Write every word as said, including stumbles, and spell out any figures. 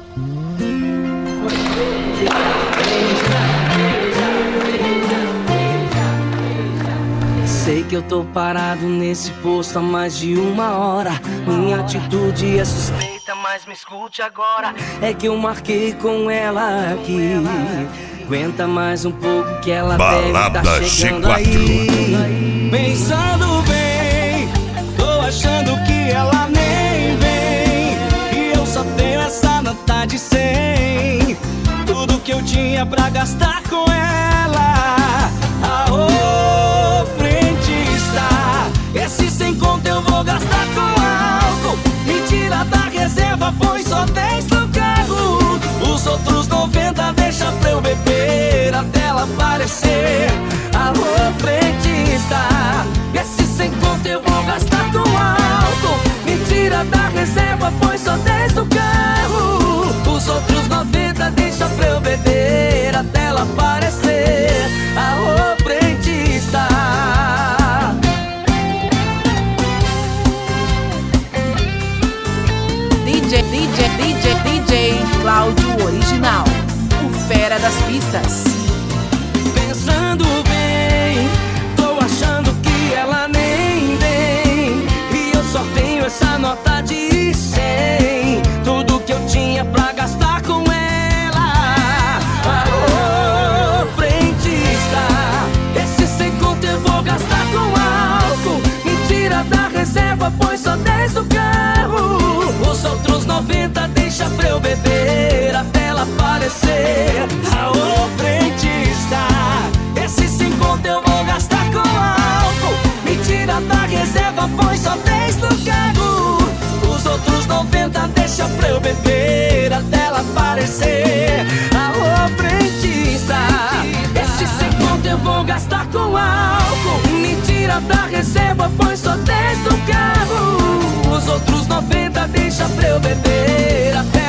Sei que eu tô parado nesse posto há mais de uma hora. Minha atitude é suspeita, mas me escute agora. É que eu marquei com ela aqui. Aguenta mais um pouco que ela Balada deve tá chegando aí. Pensando bem, tô achando que ela nem vem. E eu só tenho essa nota de cem. Tudo que eu tinha pra gastar com ela. Aô, frentista, esse sem conto eu vou gastar com álcool. Mentira da reserva, põe só dez no carro. Os outros noventa deixa pra eu beber até ela aparecer. Alô, frentista, esse sem conto eu vou gastar com álcool. Mentira da reserva, põe só dez no carro. Os outros noventa deixa pra eu beber até ela aparecer. Alô, frentista. DJ, DJ, DJ, DJ Cláudio Original, o fera das pistas. Pensando bem, tô achando que ela nem vem. E eu só tenho essa nota de cem. Tudo que eu tinha pra gastar com ela. Aô, frentista, esse sem conto eu vou gastar com álcool. Mentira da reserva, põe só dez no carro. Os outros noventa deixa pra eu beber até ela aparecer. Aô, frentista, esse sem conto eu vou gastar com álcool. Mentira da reserva, põe só dez no carro. Os outros noventa deixa pra eu beber até ela aparecer. Alô, frentista, esse sem conto eu vou gastar com álcool. Mentira da reserva, põe só dez no carro. Os outros noventa deixa pra eu beber até